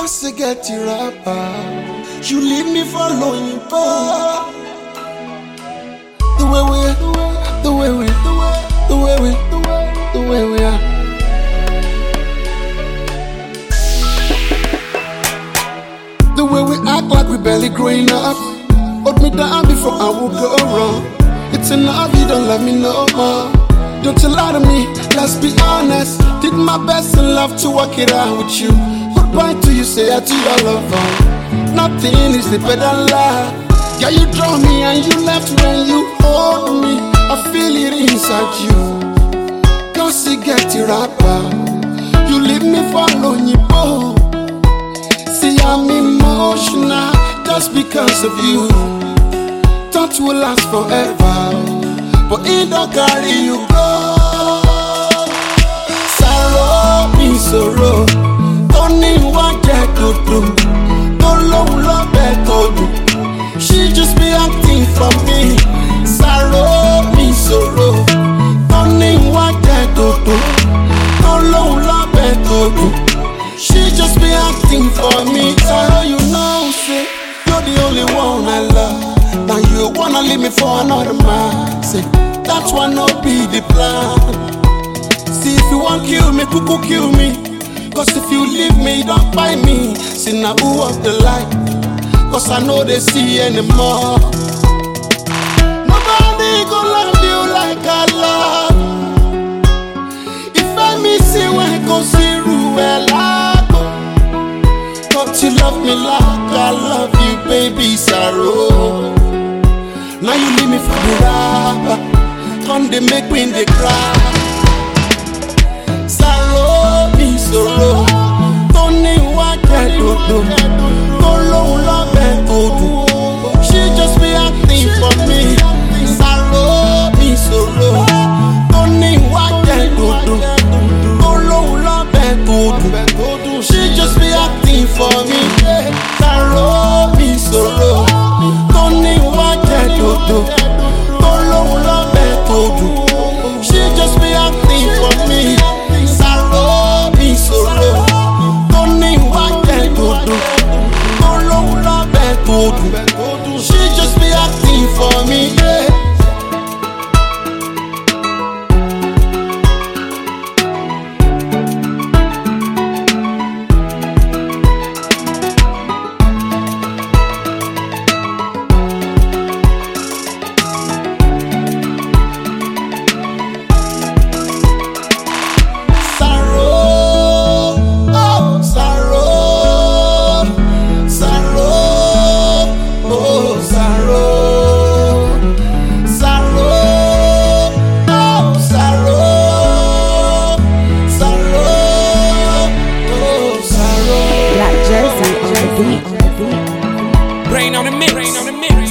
Cause I get you rapper. You leave me for lonely boy. The way we are. The way we act like we barely growing up. Hold me down before I will go wrong. It's enough, you don't love me no more. Don't you lie to me, let's be honest. Did my best in love to work it out with you. Goodbye to you, say I to your lover. Nothing is deeper than love. Yeah, you draw me and you left when you hold me. I feel it inside you. Cause you get your rapper. You leave me for lonely boy. See, I'm emotional just because of you. Thought will last forever, but it don't carry you go. Sorrow me sorrow. Don't need one get to do. Don't love better do. She just be acting for me. Sorrow me sorrow. Don't need one get to do. Don't love better do. She just be acting for me. Sorrow, you know, say you're the only one I love. Now you wanna leave me for another man. Say that's why not be the plan. See, if you want kill me, cuckoo kill me. Cause if you leave me, don't find me. See, now who up the light? Cause I know they see anymore. Nobody gon' love you like I love. If I miss you, I go see Ruella. But you love me like I love you, baby, sorrow. Now you leave me for the rapper. Come they make me they cry. Sorrow me sorrow. Don't need what I do. Don't love better do. She just be acting for me. Sorrow me sorrow. Don't need what I do. Don't love better do. She just be acting for me. Sorrow me sorrow. Don't need what I do. Don't love better do. She just be acting for me. Sorrow me sorrow. Don't need what I do. Don't love better do. She just be acting for me. Brain on the mix.